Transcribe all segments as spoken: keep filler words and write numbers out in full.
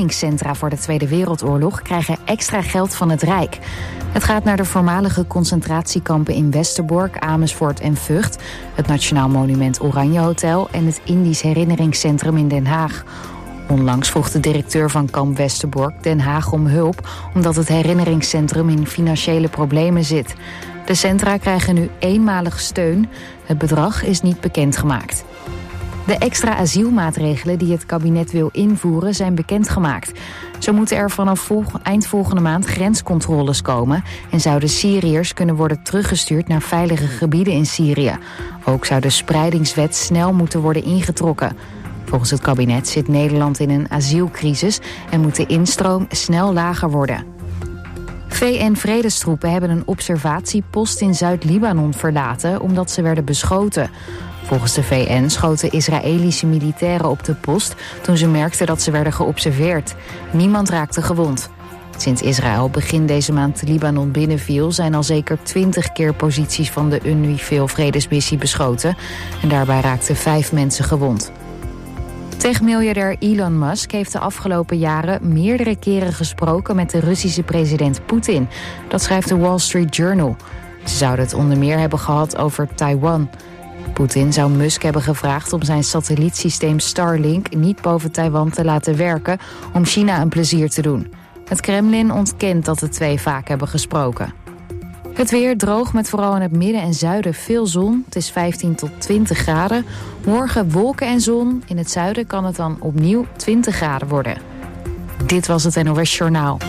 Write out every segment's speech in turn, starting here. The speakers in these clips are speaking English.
herdenkingscentra voor de Tweede Wereldoorlog krijgen extra geld van het Rijk. Het gaat naar de voormalige concentratiekampen in Westerbork, Amersfoort en Vught, het Nationaal Monument Oranje Hotel en het Indisch Herinneringscentrum in Den Haag. Onlangs vroeg de directeur van kamp Westerbork Den Haag om hulp, omdat het herinneringscentrum in financiële problemen zit. De centra krijgen nu eenmalig steun. Het bedrag is niet bekendgemaakt. De extra asielmaatregelen die het kabinet wil invoeren zijn bekendgemaakt. Zo moeten er vanaf volg- eind volgende maand grenscontroles komen en zouden Syriërs kunnen worden teruggestuurd naar veilige gebieden in Syrië. Ook zou de spreidingswet snel moeten worden ingetrokken. Volgens het kabinet zit Nederland in een asielcrisis en moet de instroom snel lager worden. V N-vredestroepen hebben een observatiepost in Zuid-Libanon verlaten omdat ze werden beschoten. Volgens de V N schoten Israëlische militairen op de post toen ze merkten dat ze werden geobserveerd. Niemand raakte gewond. Sinds Israël begin deze maand Libanon binnenviel zijn al zeker twintig keer posities van de UNIFIL-vredesmissie beschoten en daarbij raakten vijf mensen gewond. Tech-miljardair Elon Musk heeft de afgelopen jaren meerdere keren gesproken met de Russische president Poetin. Dat schrijft de Wall Street Journal. Ze zouden het onder meer hebben gehad over Taiwan. Poetin zou Musk hebben gevraagd om zijn satellietsysteem Starlink niet boven Taiwan te laten werken om China een plezier te doen. Het Kremlin ontkent dat de twee vaak hebben gesproken. Het weer droog met vooral in het midden en zuiden veel zon. Het is vijftien tot twintig graden. Morgen wolken en zon. In het zuiden kan het dan opnieuw twintig graden worden. Dit was het N O S Journaal.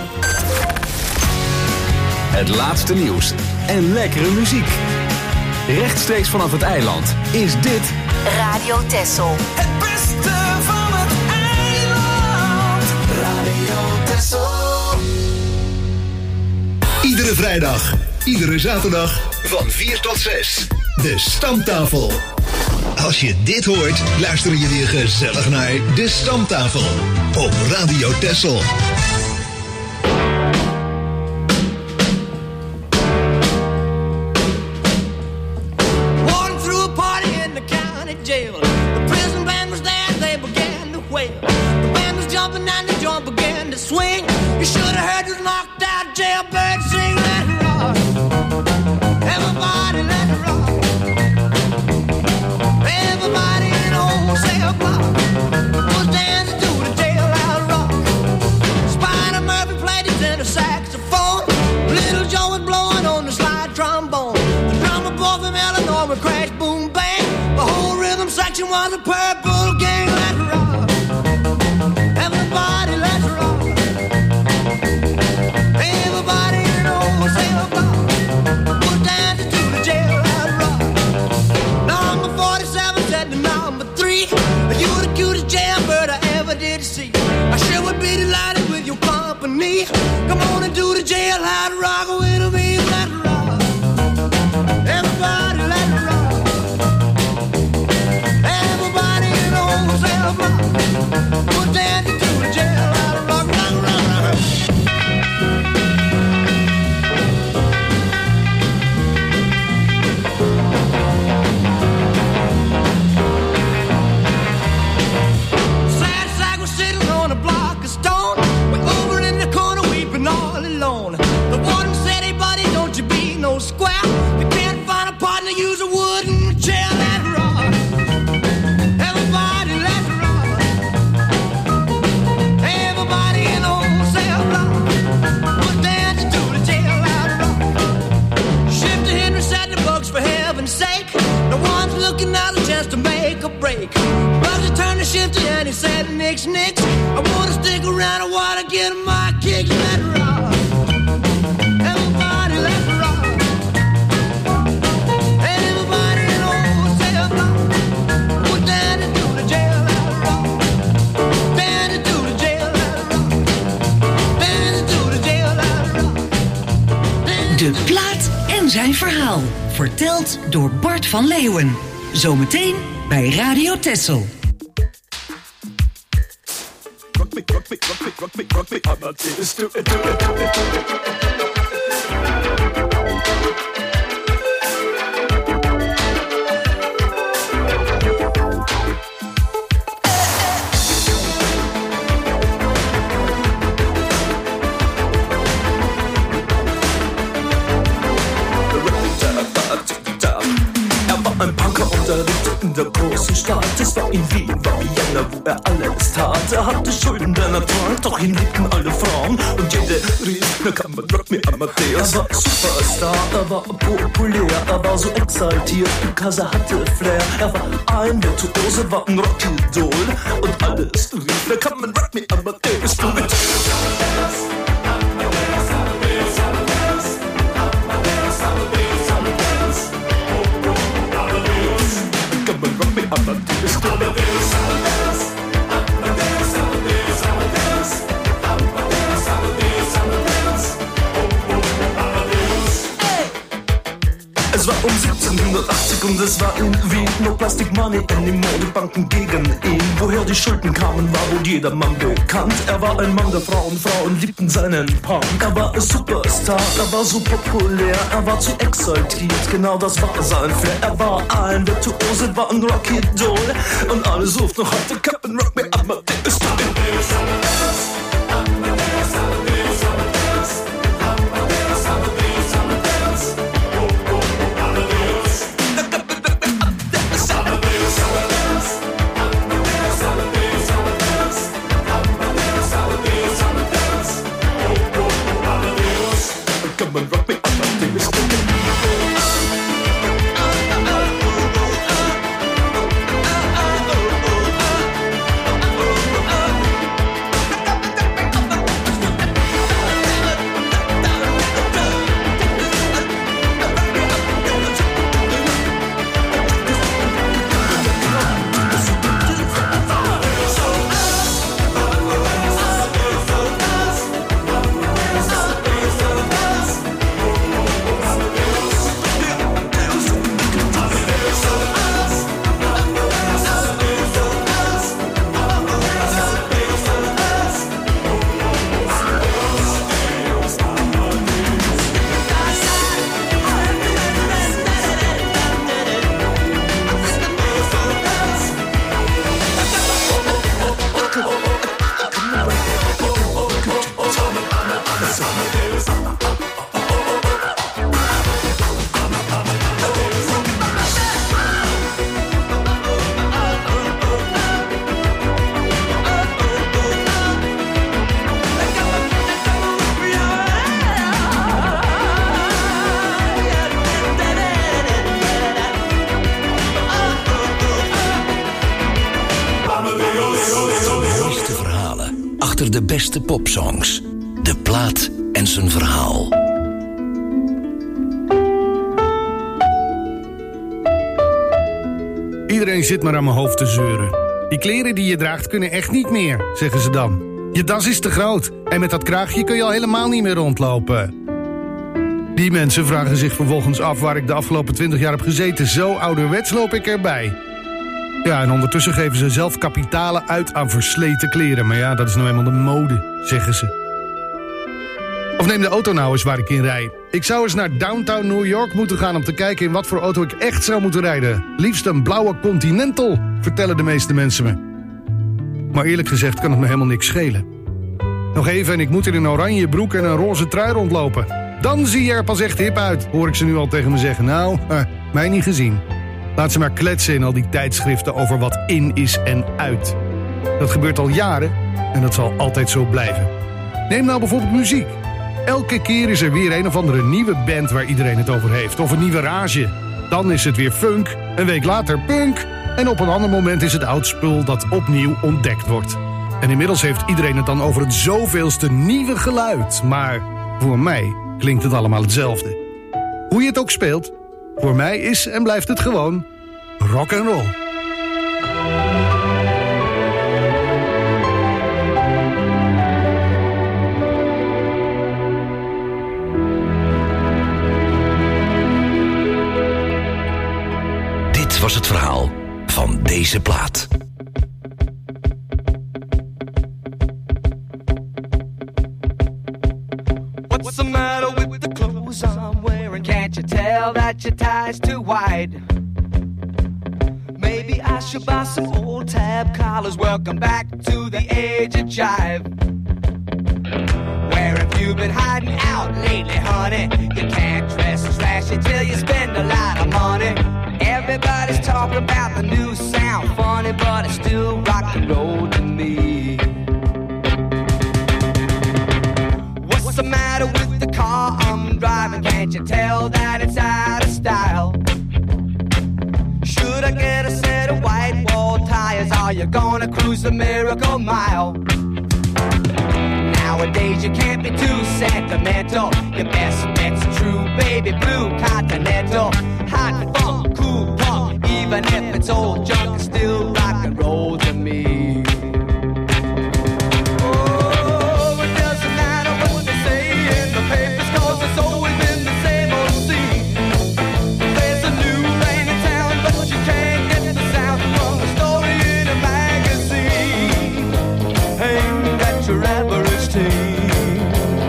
Het laatste nieuws en lekkere muziek. Rechtstreeks vanaf het eiland is dit Radio Texel. Het beste van het eiland. Radio Texel. Iedere vrijdag, iedere zaterdag van vier tot zes. De Stamtafel. Als je dit hoort, luister je weer gezellig naar De Stamtafel op Radio Texel. Swing, you should have heard this knocked out jailbird sing, let it rock. Everybody let it rock. Everybody in the wholesale block was dancing to the jailhouse rock. Spider Murphy played his tenor saxophone. Little Joe was blowing on the slide trombone. The drummer boy from Illinois would crash, boom, bang. The whole rhythm section was a purple gang, let it rock. Everybody let it rock. Everybody in the wholesale block was dancing to the jailhouse rock. Number forty-seven said to number three, you the cutest jailbird I ever did see. I sure would be delighted with your company. Come on and do the jailhouse rock with me, let it rock. Everybody let it rock. Everybody in the wholesale block was dancing to the jailhouse rock, rock, rock, rock. Square, you can't find a partner, use a wooden chair, let it rock. Everybody let it rock. Everybody in the wholesale block was dancing to the jailhouse rock. Shifty Henry said the books for heaven's sake. No one's looking out a chance to make a break. Bugsy turned to Shifty and he said, Nix, Nix, I wanna stick around, I wanna get my kicks, let it rock. Everybody let it rock. De plaat en zijn verhaal. Verteld door Bart van Leeuwen. Zometeen bij Radio Texel. Rock me, rock me, rock me, rock me, rock me. I'm not this do it, do it, do it, do it. der großen Stadt. Es war in Wien, war Vienna, wo er alles tat. Er hatte Schulden, denn er trank, doch ihn liebten alle Frauen. Und jede rief, na kann man Rock Me Amadeus. Er war Superstar, er war populär, er war so exaltiert, because er hatte Flair. Er war ein Virtuose, war ein Rockidol. Und alles rief, na kann man Rock Me Amadeus. Du mit Es war um siebzehnhundertachtzig und es war in Wien. No Plastic Money anymore, die Banken gegen ihn. Woher die Schulden kamen, war wohl jedermann bekannt. Er war ein Mann der Frauen, Frauen liebten seinen Punk. Er war ein Superstar, er war so populär, er war zu exaltiert, genau das war sein Flair. Er war ein Virtuose, war ein Rockidol. Und alle suchten noch heute Captain Rock Me Amadeus. De beste popsongs. De plaat en zijn verhaal. Iedereen zit maar aan mijn hoofd te zeuren. Die kleren die je draagt kunnen echt niet meer, zeggen ze dan. Je das is te groot en met dat kraagje kun je al helemaal niet meer rondlopen. Die mensen vragen zich vervolgens af waar ik de afgelopen twintig jaar heb gezeten. Zo ouderwets loop ik erbij. Ja, en ondertussen geven ze zelf kapitalen uit aan versleten kleren. Maar ja, dat is nou eenmaal de mode, zeggen ze. Of neem de auto nou eens waar ik in rij. Ik zou eens naar downtown New York moeten gaan om te kijken in wat voor auto ik echt zou moeten rijden. Liefst een blauwe Continental, vertellen de meeste mensen me. Maar eerlijk gezegd kan het me helemaal niks schelen. Nog even en ik moet in een oranje broek en een roze trui rondlopen. Dan zie je er pas echt hip uit, hoor ik ze nu al tegen me zeggen. Nou, eh, mij niet gezien. Laat ze maar kletsen in al die tijdschriften over wat in is en uit. Dat gebeurt al jaren en dat zal altijd zo blijven. Neem nou bijvoorbeeld muziek. Elke keer is er weer een of andere nieuwe band waar iedereen het over heeft. Of een nieuwe rage. Dan is het weer funk, een week later punk. En op een ander moment is het oud spul dat opnieuw ontdekt wordt. En inmiddels heeft iedereen het dan over het zoveelste nieuwe geluid. Maar voor mij klinkt het allemaal hetzelfde. Hoe je het ook speelt, voor mij is en blijft het gewoon rock and roll. Dit was het verhaal van deze plaat. What's the matter with the clothes I'm wearing? Can't you tell that your tie's too wide? Maybe I should buy some old tab collars. Welcome back to the age of jive. Where have you been hiding out lately, honey? You can't dress trashy till you spend a lot of money. Every Everybody's talking about the new sound, funny, but it's still rock and roll to me. What's the matter with the car I'm driving? Can't you tell that it's out of style? Should I get a set of white wall tires? Are you gonna cruise the Miracle Mile? Nowadays you can't be too sentimental. Your best bet's true, baby blue Continental. Hot funk, cool punk, even if it's old junk, it's still rock and roll to me. Oh, it doesn't matter what they say in the papers, 'cause it's always been the same old scene. There's a new thing in town, but you can't get the sound from a story in a magazine. Ain't that your average teen?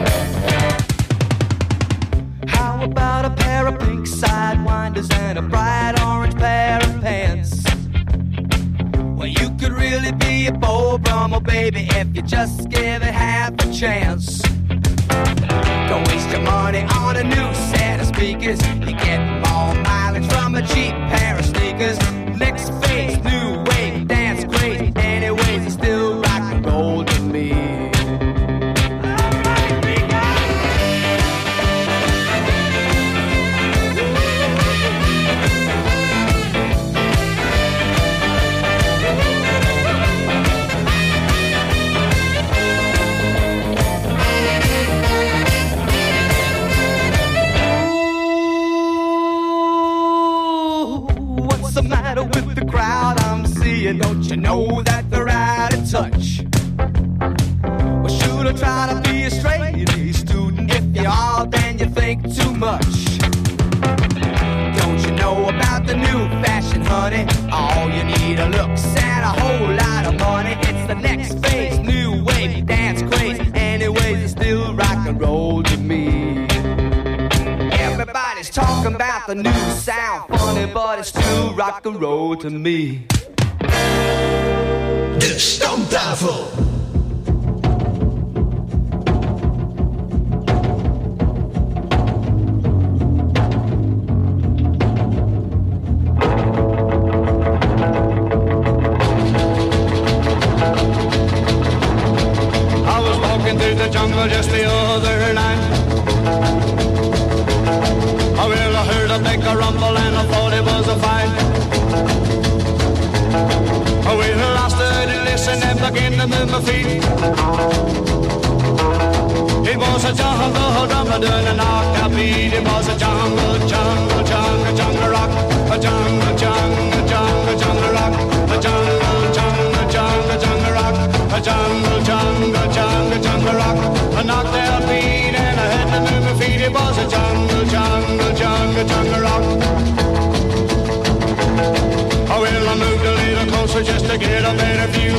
How about a pair of pink sidewinders and a bright orange pair of pants? Well, you could really be a Beau Brummel, baby, if you just give it half a chance. Don't waste your money on a new set of speakers. You get more mileage from a cheap pair of sneakers. Next phase, new wave, dance crazy. Anyways, it's still rock and roll to me. With the crowd I'm seeing, don't you know that they're out of touch? Well, should I try to be a straight A student? If you are, then you think too much. Don't you know about the new fashion, honey? All you need are looks and a whole lot of money. It's the next phase, new wave, dance craze. Anyways, it's still rock and roll to me. Everybody's talking about the new sound, funny, but it's still rock and roll to me. De Stamtafel. I was walking through the jungle just the other night. Oh, well, I heard a big rumble and I thought it was a fight. Oh, well, I stood and listened and began to move my feet. It was a jungle drummer doing a knock-out beat. It was a jungle, jungle, jungle, jungle rock. A jungle, jungle, jungle, jungle rock. A jungle, jungle, jungle, jungle rock. A jungle, jungle, jungle, jungle rock. A knocked-out beat and I had to move my feet. It was a jungle, jungle, jungle, jungle rock. Oh, well, I moved a little closer just to get a better view.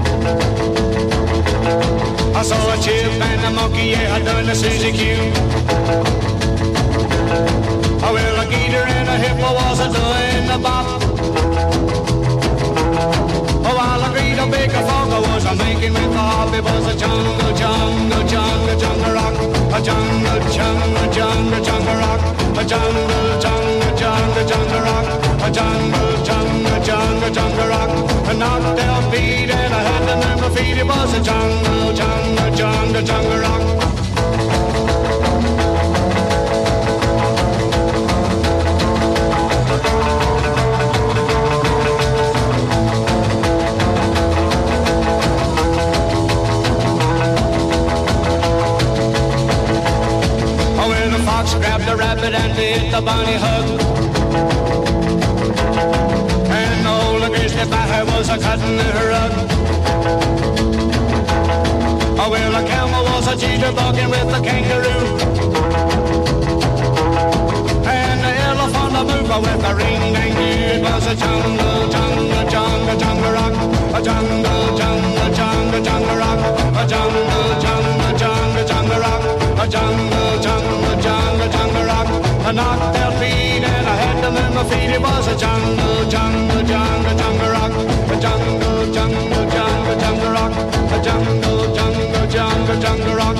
I saw a chip and a monkey, yeah, doing the Suzy Q. Oh, well, a gator and a hippo was a doing the bop. Oh, while a great big frog was a making with the hop. It was a jungle, jungle, jungle, jungle rock. A jungle, jungle, jungle, jungle rock. A jungle, jungle, jungle, jungle rock. A jungle, jungle, jungle, jungle rock. A knocked out beat and I had to move my feet. It was a jungle, jungle, jungle, jungle rock. Grabbed the rabbit and did the bunny hug. And the old grizzly bear was a cutting her rug. Oh, well, a camel was a jitterbugging with the kangaroo. And the elephant a mover with a ring-dang-doo. It was a jungle, jungle, jungle, jungle rock. A jungle, jungle, jungle, jungle rock. A jungle, jungle, jungle, jungle rock. A jungle, jungle, jungle, jungle rock. I knocked out feet and I had to move my feet. It was a jungle, jungle, jungle, jungle rock. A jungle, jungle, jungle, jungle rock. A jungle, jungle, jungle, jungle rock.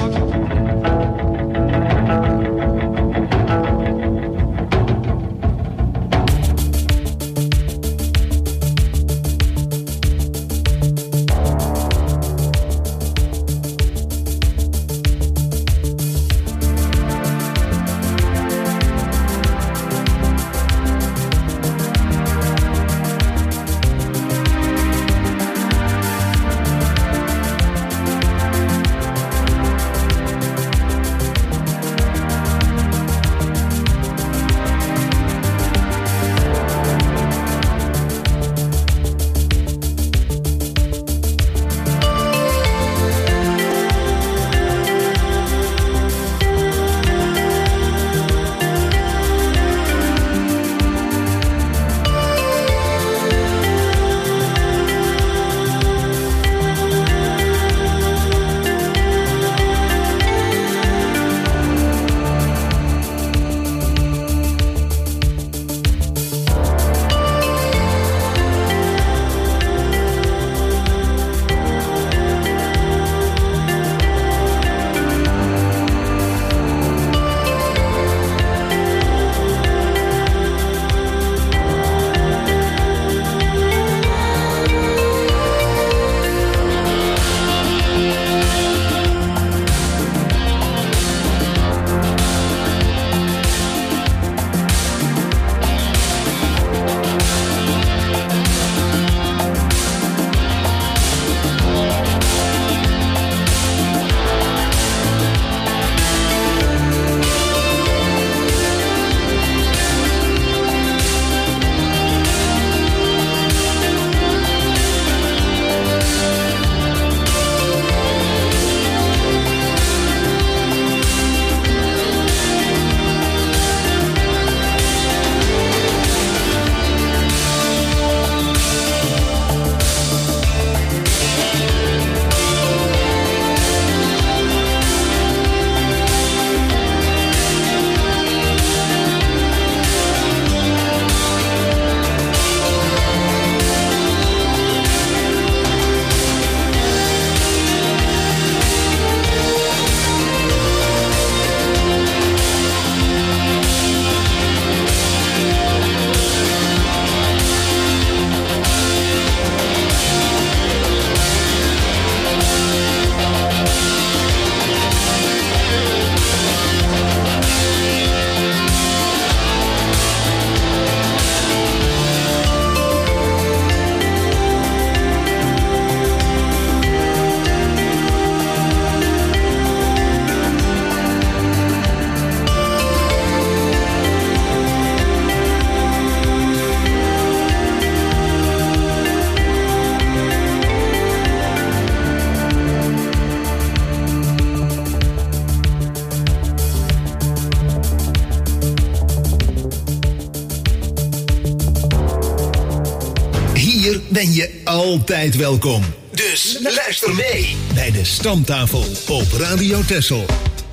ben je altijd welkom. Dus luister mee bij de Stamtafel op Radio Texel.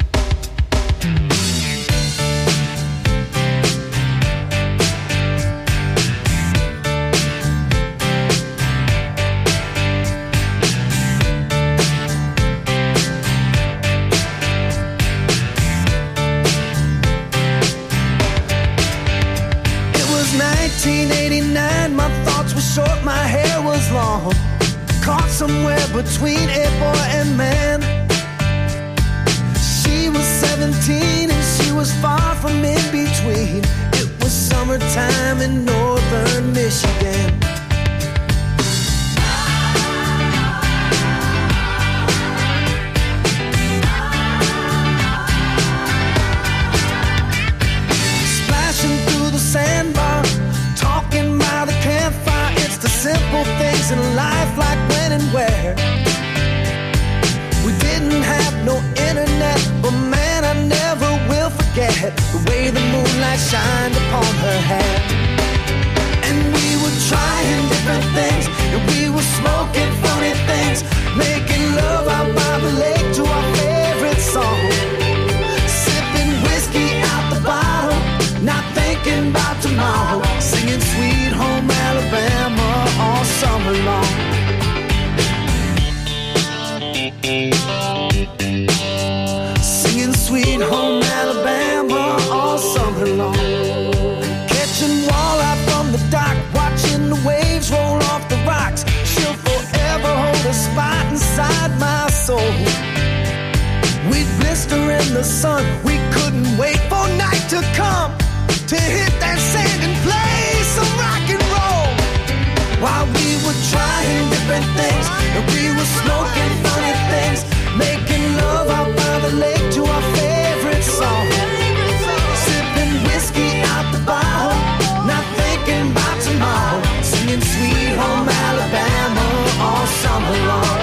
nineteen eighty-nine, my thoughts were short, my hair was long, caught somewhere between a boy and man. She was seventeen and she was far from in between. It was summertime in northern Michigan. Splashing through the sandbar, talking by the campfire. It's the simple things in life, like when and where. We didn't have no internet, but man, I never will forget the way the moonlight shined upon her hair. And we were trying different things, and we were smoking funny things, making love out by the lake to our favorite song, sipping whiskey out the bottle, not thinking about tomorrow, singing Sweet Home Alabama all summer long. Singing Sweet Home Alabama all summer long. Catching walleye from the dock, watching the waves roll off the rocks. She'll forever hold a spot inside my soul. We'd blister in the sun, we couldn't wait for night to come, to hit that sand and play some rock and roll. While we were trying different things, and we were smoking funny things, making love out by the lake to our favorite song, sipping whiskey out the bottle, not thinking about tomorrow, singing Sweet Home Alabama all summer long.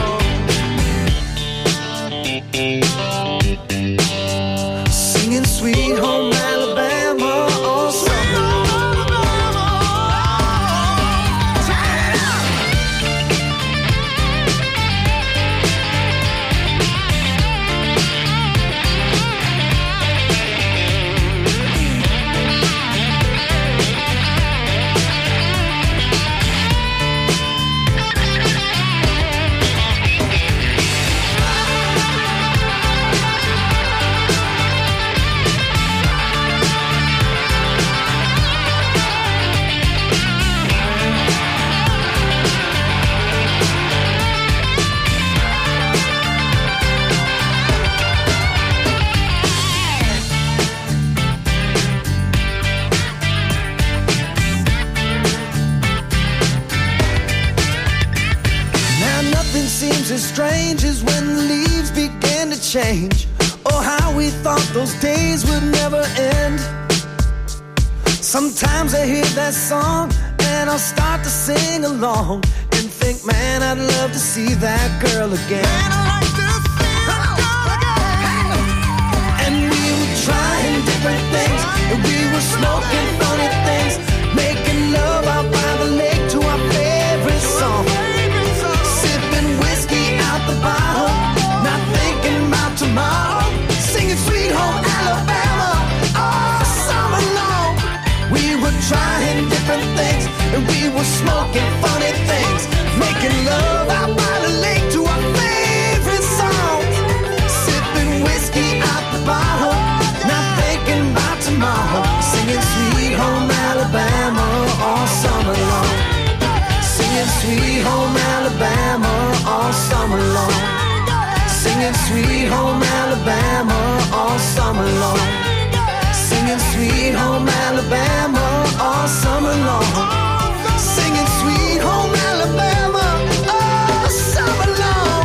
Singing Sweet Home Alabama all summer long. Seems as strange as when the leaves began to change. Oh, how we thought those days would never end. Sometimes I hear that song and I'll start to sing along and think, man, I'd love to see that girl again. Man, I'd like to see that girl again. And we were trying different things, and we were smoking funny things, making love out by the lake to our favorite song, the bottle, not thinking about tomorrow, singing Sweet Home Alabama all summer long. We were trying different things, and we were smoking funny things, making love out by the lake to our favorite song, sipping whiskey out the bottle, not thinking about tomorrow, singing Sweet Home Alabama all summer long. Singing Sweet Home Alabama all summer long. Singing Sweet Home Alabama all summer long. Singing Sweet Home Alabama all summer long. Singing Sweet Home Alabama all summer long.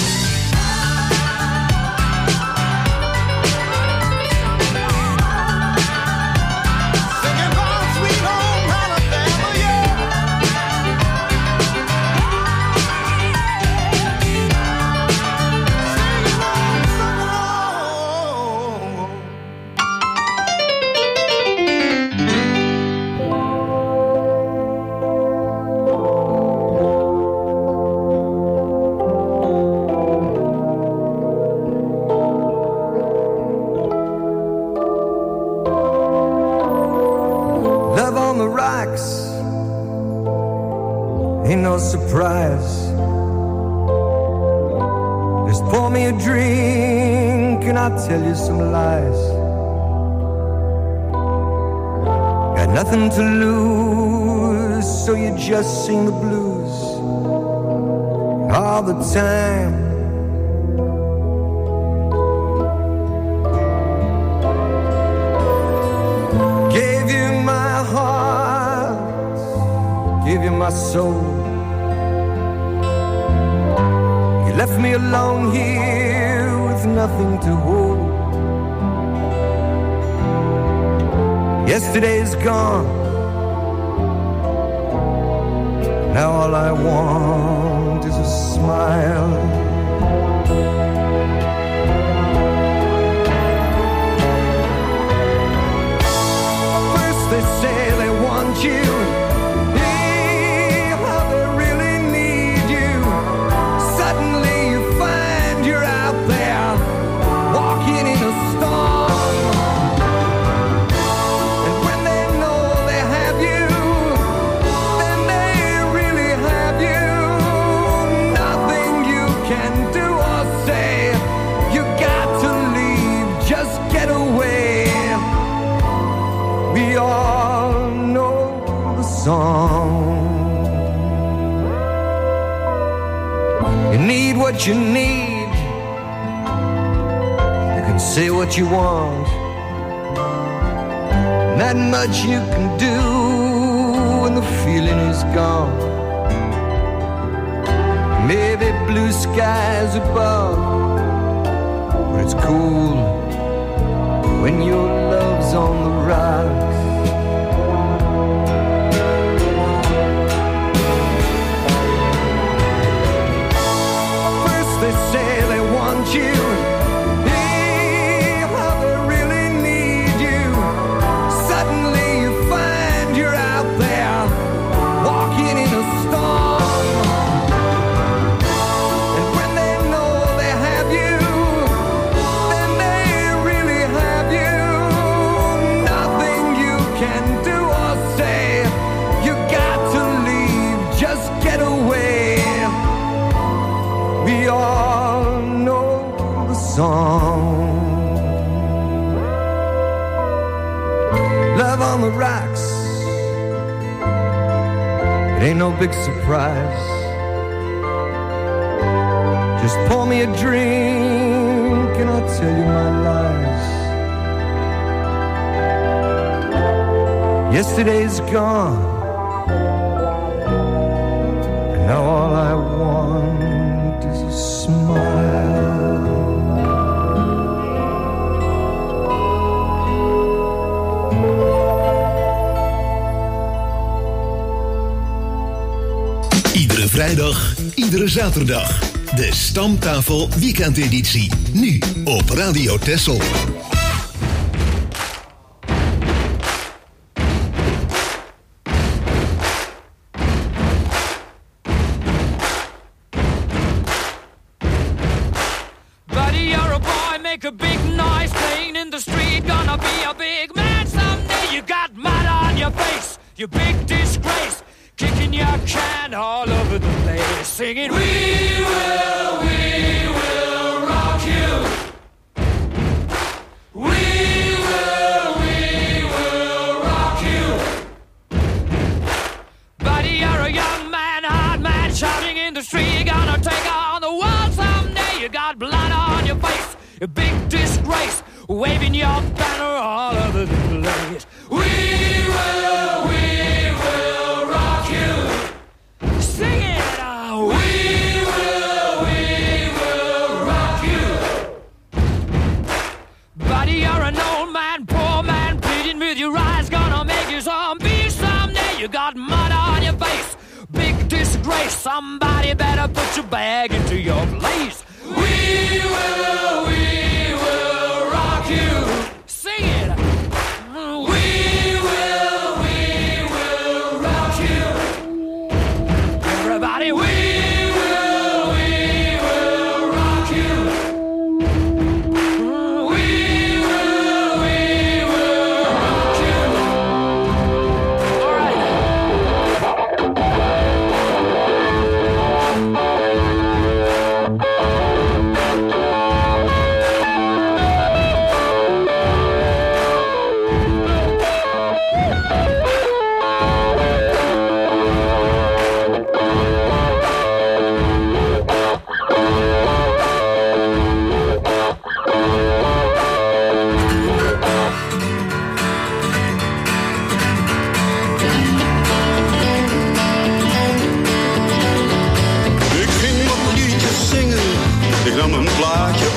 Singing about Sweet Home Alabama, yeah. rocks. Ain't no surprise. Just pour me a drink and I'll tell you some lies. Got nothing to lose, so you just sing the blues all the time. Gave you my heart, gave you my soul. You left me alone here with nothing to hold. Yesterday's gone. Now all I want is a smile. First they say they want you, hey, how they really need you. Suddenly you find you're out there, walking in a storm. And when they know they have you, then they really have you. Nothing you can do or say. You got to leave, just get away. We all know the song. You need what you need. You can say what you want. Not much you can do when the feeling is gone. Maybe blue skies above, but it's cool when your love's on the rocks. First they say they want you, hey, how they really need you. Suddenly you find you're out there, walking in a storm. And when they know they have you, then they really have you. Nothing you can do or say. You got to leave, just get away. We all know the song. Love on the rocks. It ain't no big surprise. Just pour me a drink and I'll tell you my lies. Yesterday's gone, and now all I want is a smile. Iedere vrijdag, iedere zaterdag. De Stamtafel weekendeditie. Nu op Radio Texel. Buddy, you're a boy, make a big noise playing in the street. Gonna be a big man someday. You got mud on your face, you big disgrace. Kicking your can all over the place, singing, we will, we will rock you. We will, we will rock you. Buddy, you're a young man, hard man, shouting in the street. You're gonna take on the world someday. You got blood on your face, a big disgrace, waving your banner all over the place. We will, we will rock you. Sing it out. We will, we will rock you. Buddy, you're an old man, poor man, pleading with your eyes, gonna make you zombie someday. You got mud on your face, big disgrace. Somebody better put your bag into your place. We will, we will rock you. Sing it. We will, we will rock you. Everybody, we will, we will rock you. We will, we will rock you. All right.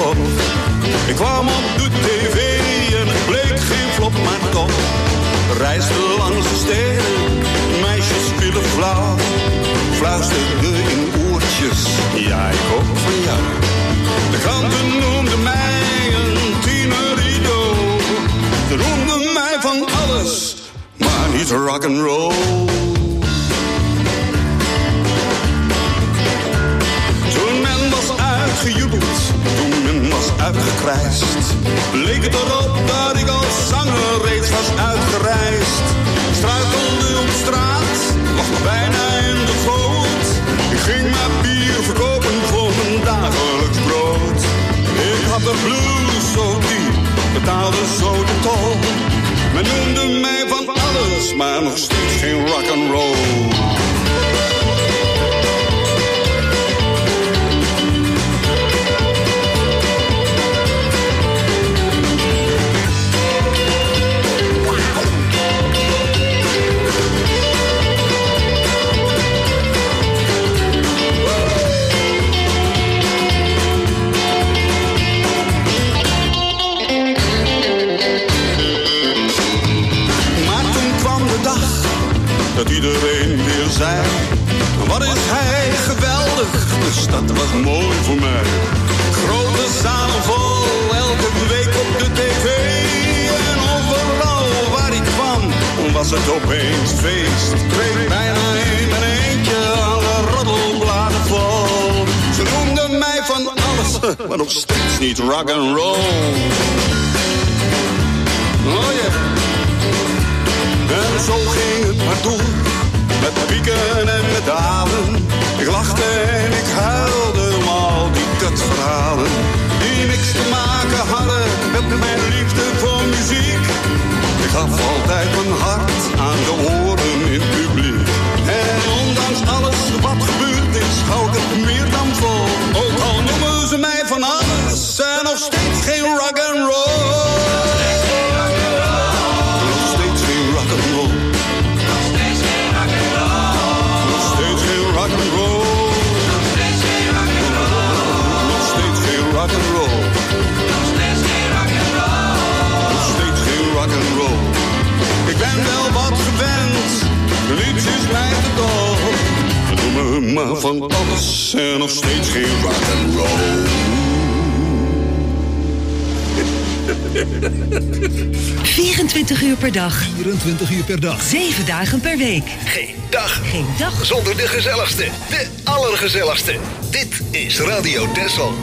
tof. Ik kwam op de tv en het bleek geen flop, maar toch. Reisde langs de steden, meisjes vielen flauw. Fluisterde in oortjes, ja ik ook van jou. De kranten noemden mij een tienerito. Ze noemden mij van alles, maar niet rock'n'roll. Toen men was uitgejubeld, toen men was uitgekrijsd, leek het erop dat ik als zanger reeds was uitgereisd. Ik struikelde op straat, lag nog bijna in de goot. Ik ging maar bier verkopen voor mijn dagelijks brood. Ik had de blues zo diep, betaalde zo de tol. Men noemde mij van alles, maar nog steeds geen rock'n'roll. Dat iedereen weer zei, wat is hij geweldig, de stad was mooi voor mij. Grote zalen vol, elke week op de tv. En overal waar ik kwam, was het opeens feest. Ik kreeg bijna in mijn eentje alle roddelbladen vol. Ze noemden mij van alles, maar nog steeds niet rock'n'roll. Oh yeah. En zo ging het maar door, met pieken en met dalen. Ik lachte en ik huilde om al die kutverhalen, die niks te maken hadden met mijn liefde voor muziek. Ik gaf altijd mijn hart aan de oren in het publiek. En ondanks alles wat gebeurd is, hou ik het meer dan vol. Ook al noemen ze mij van alles, en nog steeds geen rock'n'roll. Ik ben wel wat gewend, niets is mij te dol. Noem me maar van alles en nog steeds geen rock'n'roll. vierentwintig uur per dag. vierentwintig uur per dag. zeven dagen per week. Geen dag. Geen dag. Zonder de gezelligste, de allergezelligste. Dit is Radio Texel.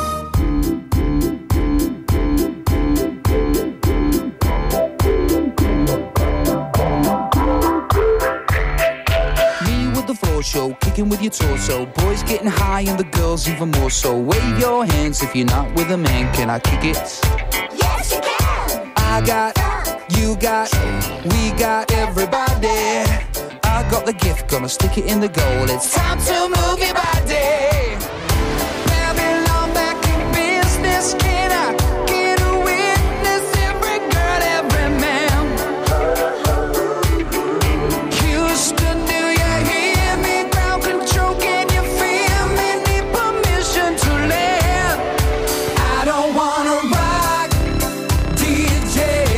Show, kicking with your torso. Boys getting high and the girls even more so. Wave your hands if you're not with a man. Can I kick it? Yes, you can. I got, you got, we got everybody. I got the gift, gonna stick it in the goal. It's time to move your body. Babylon back in business. Can I get a witness? Every girl, every man. Houston, do you hear me? Ground control, can you feel me? Need permission to land. I don't wanna rock, D J,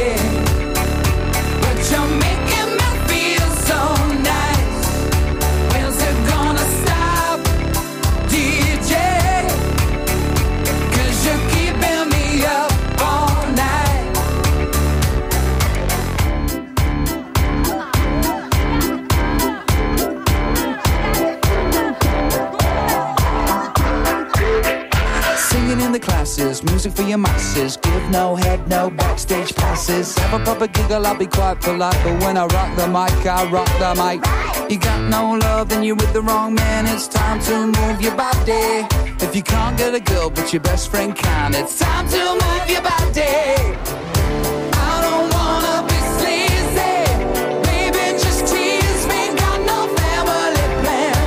but you're making me feel so nice. When's it gonna stop, D J? 'Cause you're keeping me up all night. Singing in the classes, music for your masses. Give no head, no backstage passes. Have a proper giggle, I'll be quite polite. But when I rock the mic, I rock the mic. You got no love, then you're with the wrong man. It's time to move your body. If you can't get a girl, but your best friend can, it's time to move your body. I don't wanna be sleazy. Baby, just tease me. Got no family plan.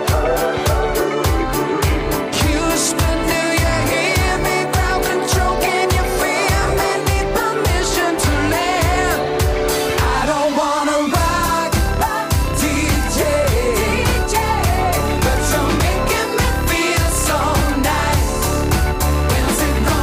Houston, do you hear me? Ground control, can you feel me? Need permission to land. I don't wanna rock, D J, but you're making me feel so nice. When's it gonna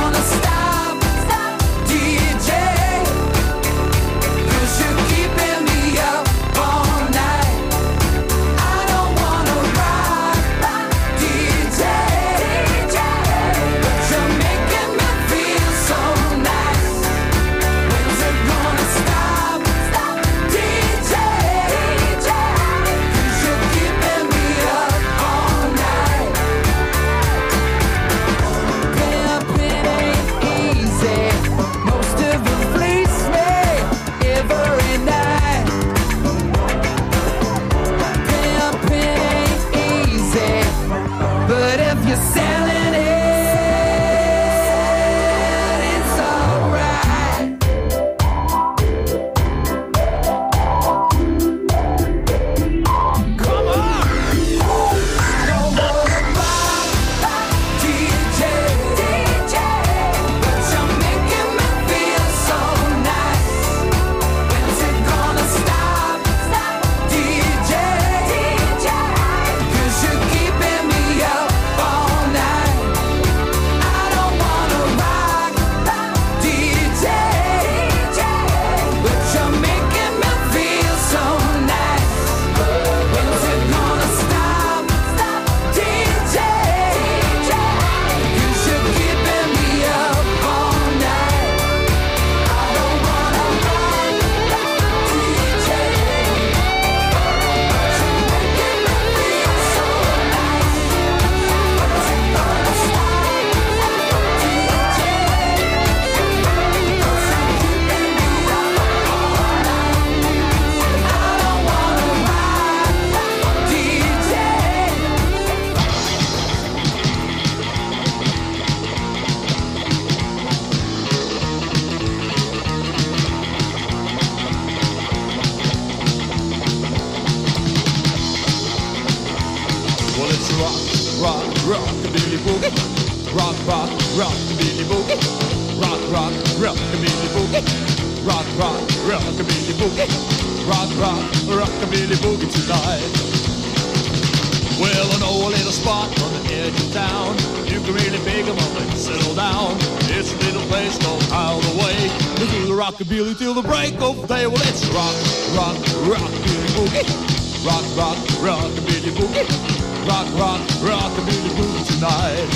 rock, rockabilly boogie. Rock, rock, rockabilly boogie. Rock, rock, rockabilly boogie. Rock, rock, rockabilly boogie. Rock, rock, rockabilly boogie tonight. Well, I know a little spot on the edge of town. You can really pick 'em up and settle down. It's a little place called Out of the Way. We do the rockabilly till the break of day. Well, it's rock, rock, rockabilly boogie. Rock, rock, rockabilly boogie. Rock, rock, rockabilly boogie tonight.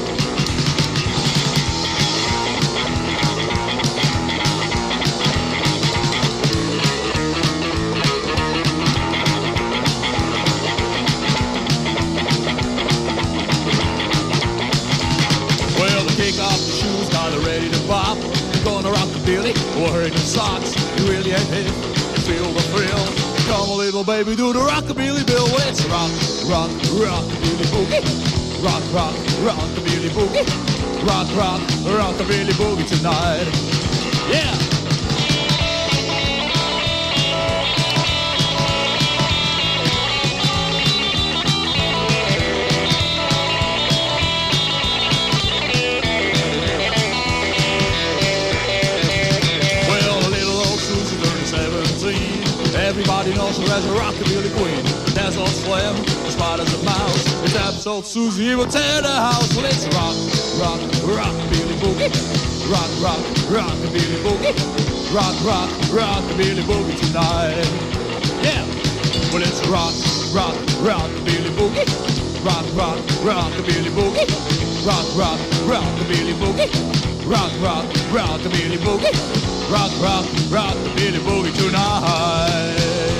Take off the shoes, now they're ready to pop. You're gonna rock the billy, wearing the socks. You really ain't hit, you feel the thrill. Come on, little baby, do the rockabilly bill. Well, it's rock, rock, rockabilly boogie. Rock, rock, rockabilly boogie. Rock, rock, rockabilly boogie tonight. Yeah! Everybody knows her as a rockabilly queen. There's old Slim, the spiders a mouse. It's episode Susie, he will tear the house. Well, it's rock, rock, rockabilly boogie. Rock, rock, rockabilly boogie. Rock, rock, rockabilly boogie tonight. Yeah. Well, it's rock, rock, rockabilly boogie. Rock, rock, rockabilly boogie. Rock, rock, rockabilly boogie. Rock, rock, rockabilly boogie. Rock, rock, rockabilly boogie tonight.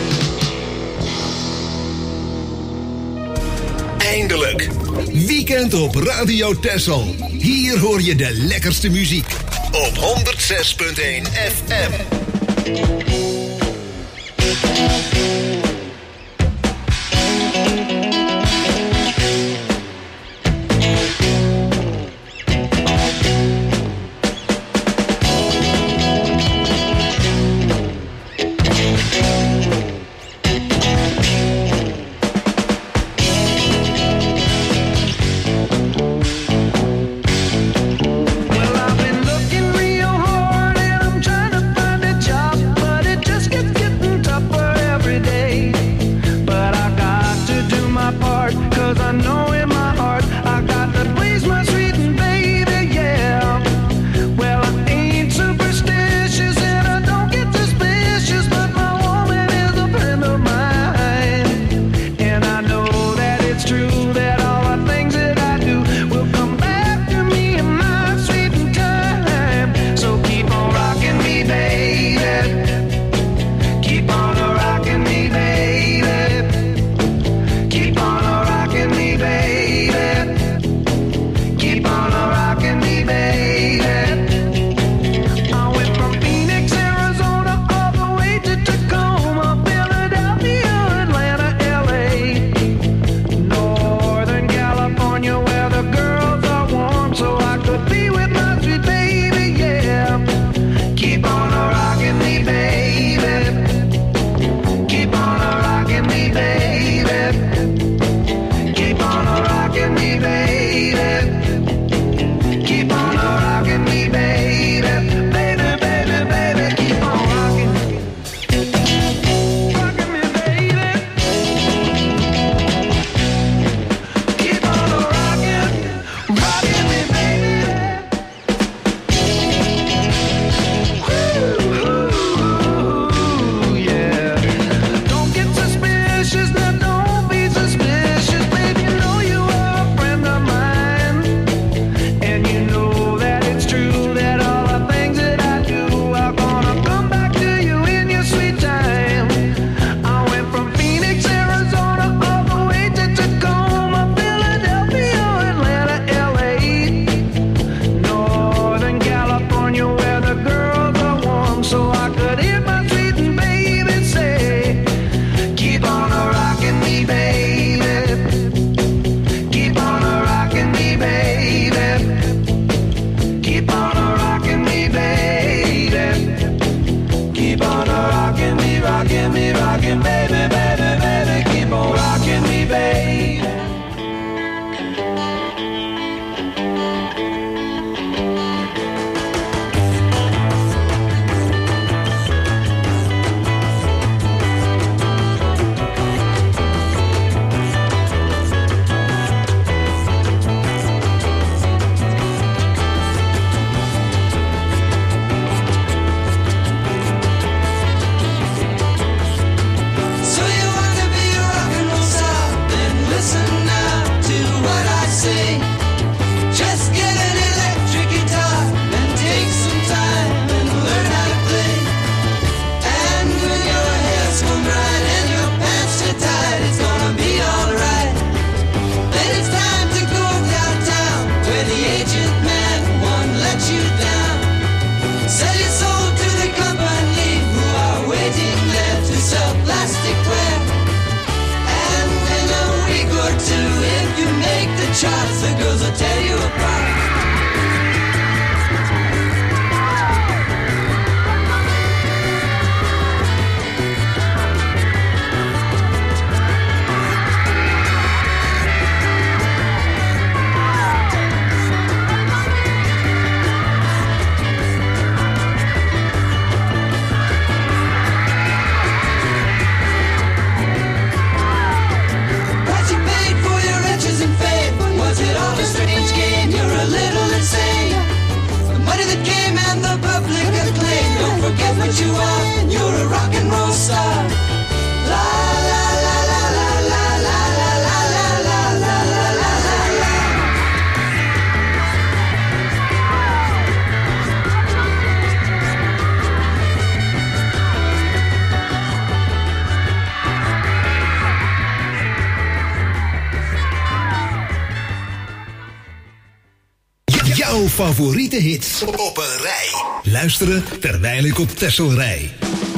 Eindelijk. Weekend op Radio Texel. Hier hoor je de lekkerste muziek. Op honderd zes punt één F M. Trying to find a job, but it just keeps getting tougher every day. fame and the public acclaim. Don't forget what you are, you're a rock and roll star. La la la la la la la la la la la la la la la. Jouw favoriete hits op een rij. Luisteren terwijl ik op Texel rij.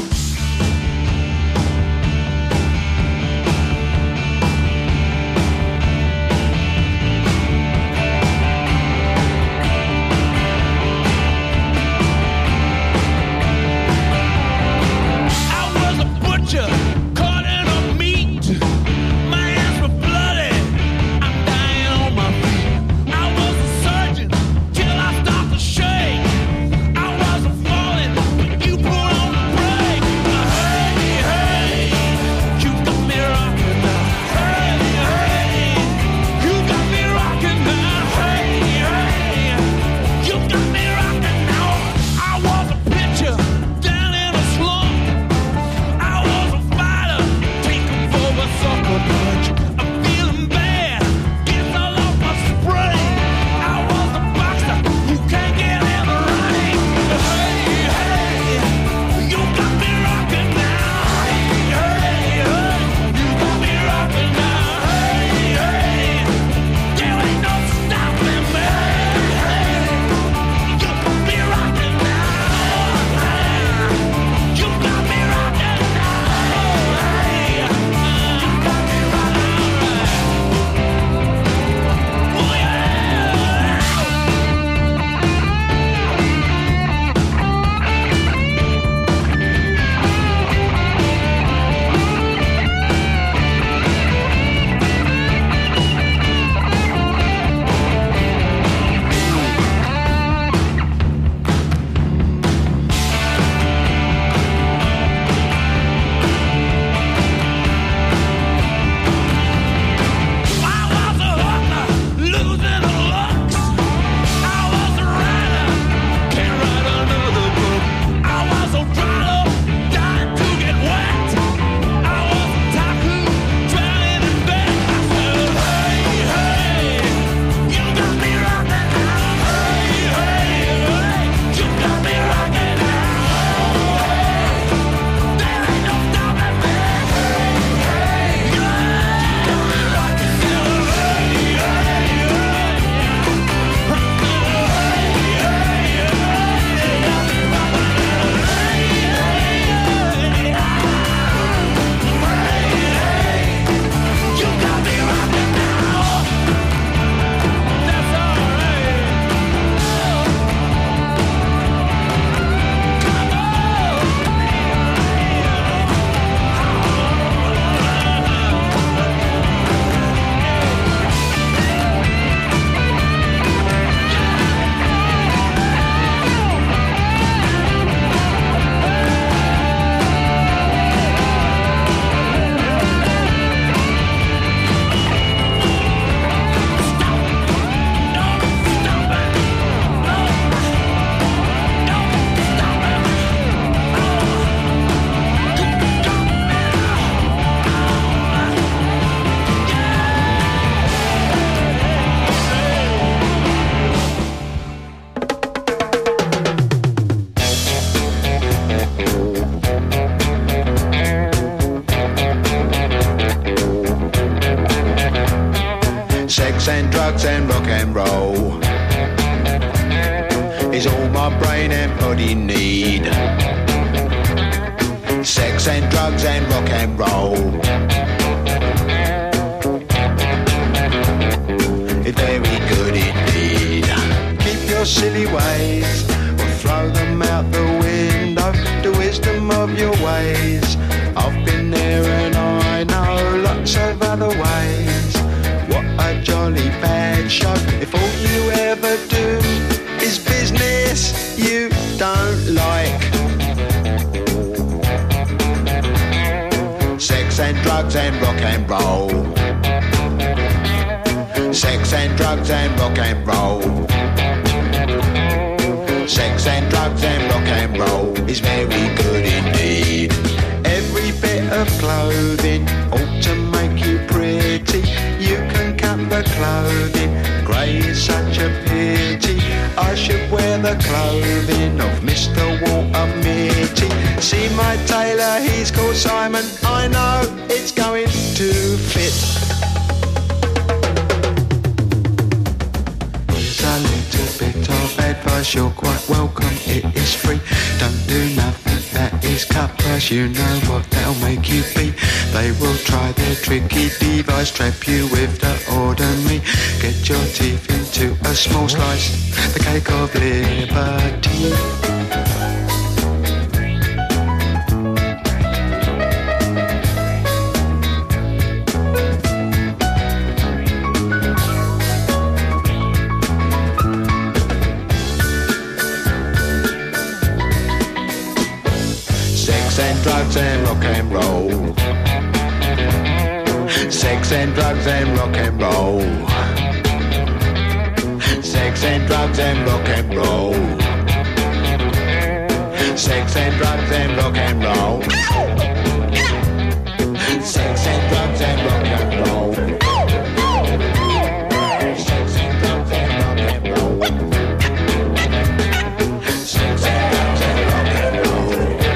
And drugs and rock and roll is all my brain and body need. Sex and drugs and rock and roll is very good indeed. Keep your silly ways or throw them out the window. The wisdom of your ways, I've been there and I know lots of other ways. What a jolly bad show if all you ever do is business you don't like. Sex and drugs and rock and roll. Sex and drugs and rock and roll. Sex and drugs and rock and roll is very good indeed. Every bit of clothing ought to make you pretty. You can cut the clothing, grey is such a pity. I should wear the clothing of Mister Walter Mitty. See my tailor, he's called Simon. I know it's going to fit. Here's a little bit of advice, you're quite welcome, it is free. Don't do nothing that is cut price, you know what they'll make you be. They will try their tricky device, trap you with the ordinary. Get your teeth into a small slice, the cake of liberty. And drugs and rock and roll. Sex and drugs and rock and roll. Sex and drugs and rock and roll. Sex and drugs and rock and roll. Sex and drugs and rock and roll. Sex and drugs and rock and roll. Sex and drugs and rock and roll.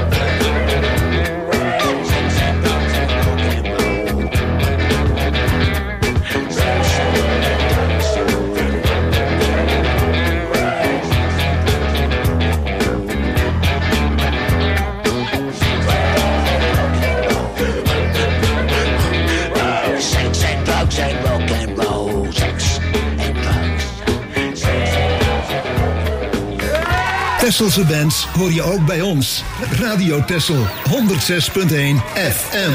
Tesselse bands hoor je ook bij ons. Radio Tessel honderd zes punt één F M.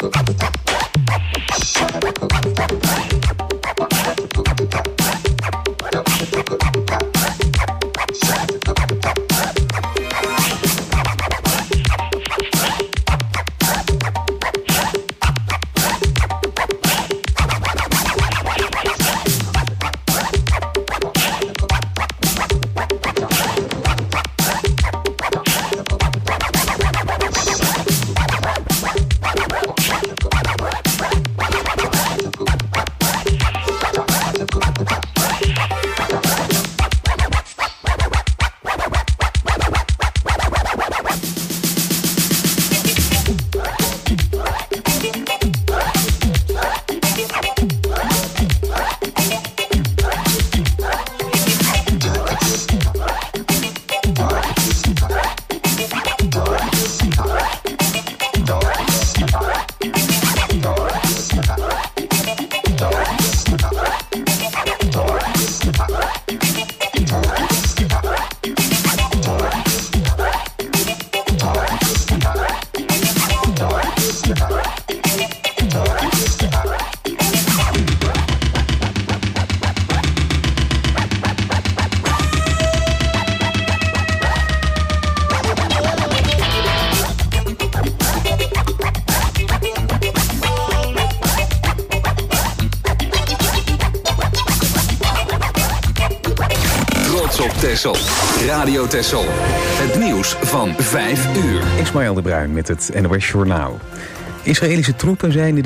Texel. Radio Texel. Het nieuws van vijf uur. Ismaël de Bruin met het N O S Journaal. Israëlische troepen zijn